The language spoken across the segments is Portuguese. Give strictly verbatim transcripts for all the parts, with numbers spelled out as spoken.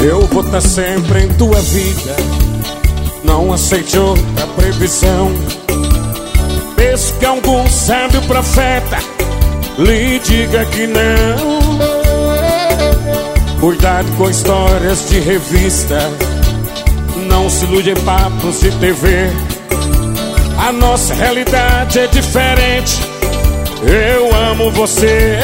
Eu vou estar sempre em tua vida, não aceite outra previsão. Penso que algum sábio profeta lhe diga que não. Cuidado com histórias de revista, não se ilude em papos de T V. A nossa realidade é diferente. Eu amo você.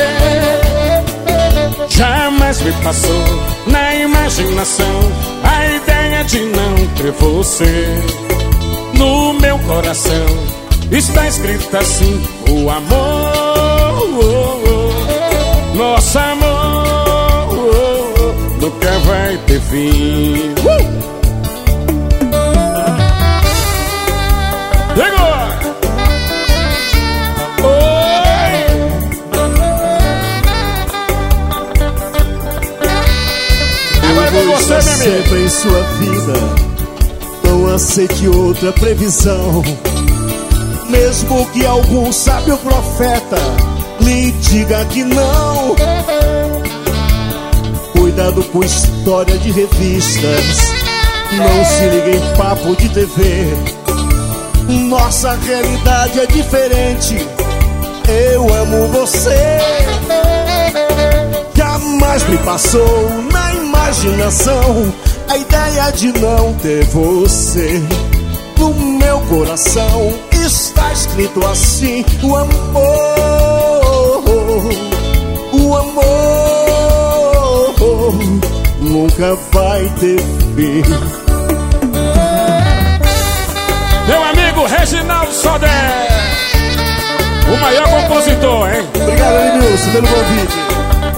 Jamais me passou na imaginação a ideia de não ter você. No meu coração está escrito assim: o amor, oh, oh, nosso amor, oh, oh, nunca vai ter fim. uh! Você, sempre em sua vida, não aceite outra previsão. Mesmo que algum sábio profeta lhe diga que não. Cuidado com história de revistas, não se liga em papo de T V. Nossa realidade é diferente. Eu amo você. Jamais me passou na imaginação a ideia de não ter você. No meu coração está escrito assim: o amor, o amor nunca vai ter fim. Meu amigo Reginaldo Sodré, o maior compositor, hein? Obrigado, Edmilson, pelo convite.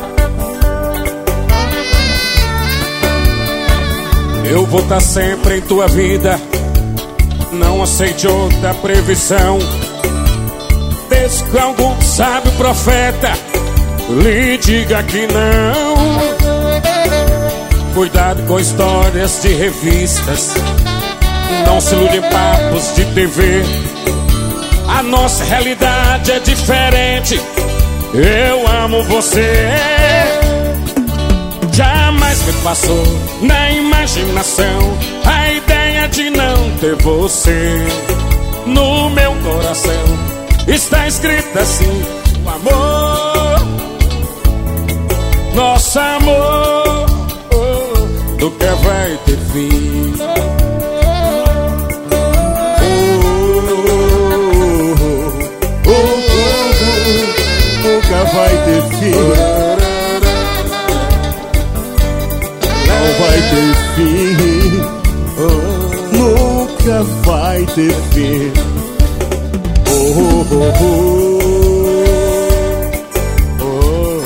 Eu vou estar sempre em tua vida, não aceite outra previsão. Desde que algum sábio profeta lhe diga que não. Cuidado com histórias de revistas, não se ilude em papos de T V. A nossa realidade é diferente. Eu amo você. Jamais me passou na imaginação a ideia de não ter você. No meu coração está escrito assim: o amor, nosso amor, oh, nunca vai ter fim. Oh, oh, oh, oh, nunca vai ter fim. Vai ter fim, oh, nunca vai ter fim. Oh, oh, oh, oh,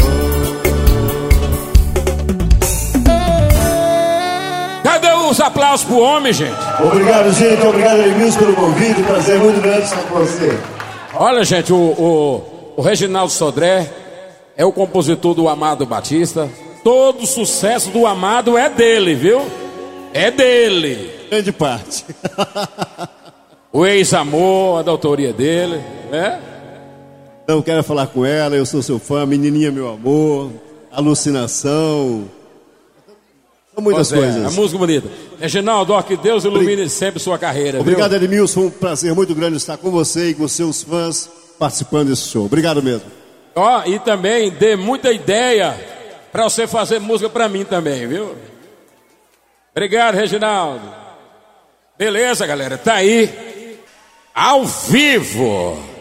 oh. Cadê os aplausos pro homem, gente? Obrigado, gente. Obrigado, Edmilson, pelo convite. Prazer muito grande estar com você. Olha, gente, o, o, o Reginaldo Sodré é o compositor do Amado Batista. Todo o sucesso do Amado é dele, viu? É dele. Grande parte. O Ex-Amor, a da autoria dele, né? Não quero falar com ela, eu sou seu fã, Menininha Meu Amor, Alucinação. São muitas pois coisas. É, a música bonita. Reginaldo, ó, que Deus ilumine Obrig... sempre sua carreira. Obrigado, viu? Edmilson. Foi um prazer muito grande estar com você e com seus fãs participando desse show. Obrigado mesmo. Ó, e também dê muita ideia pra você fazer música pra mim também, viu? Obrigado, Reginaldo. Beleza, galera, tá aí ao vivo.